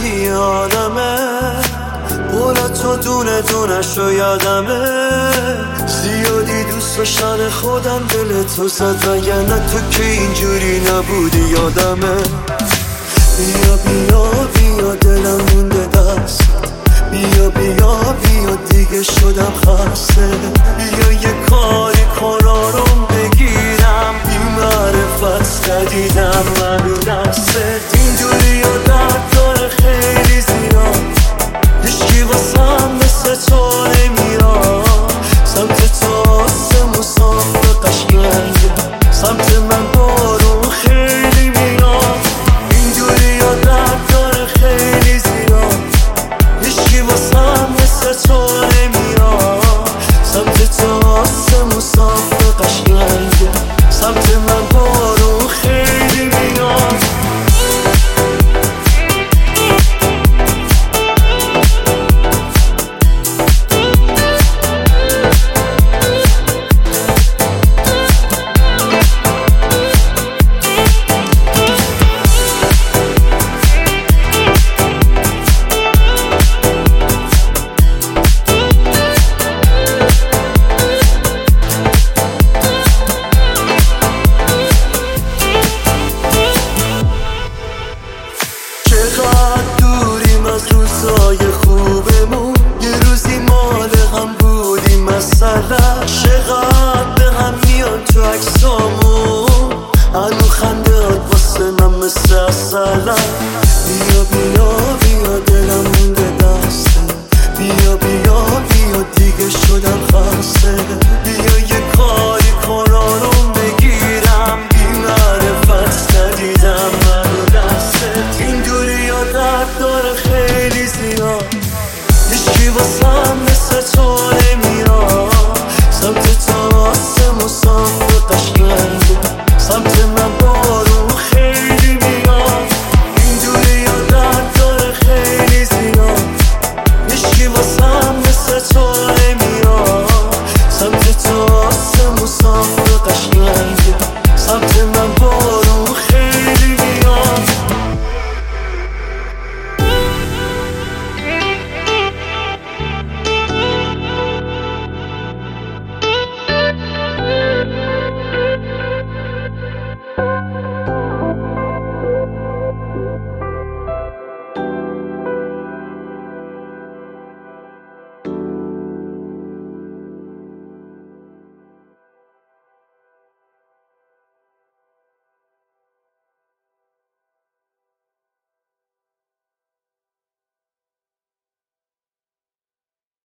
یادمه قول تو دونه دونه شو یادمه زیادی دوست داشتن خودم دل تو زد وگرنه تو که اینجوری نبودی یادمه بیا بیا بیا دلم مونده دست بیا بیا بیا دیگه شدم خسته بیا یه کاری کنارم بگیرم این معرفت ندیدم منو دستت اینجوری و درد داره خیلی زیاد هیچکی واسم مثل تو نمیاد سمت تو آسمون صاف و قشنگه سمت من بارون خیلی میاد اینجوری و درد داره خیلی زیاد هیچکی واسم مثل تو نمیاد سمت تو آسمون صاف و قشنگه سمت من بارون خیلی میاد چقدر دوریم از روزای خوبمون یه روزی مال هم بودیم مثلا چقدر به هم میان تو عکسامون هنو خندهات واسه من مثل اصلا بیا بیا بیا دلم مونده دسته بیا بیا بیا دیگه شدم خسته بیا یه کاری کنارم بگیرم بی معرفت ندیدم منو دستت این دوری ها درد داره خیلی زیاد هیچکی واسم مثل تو نمیاد سمت تو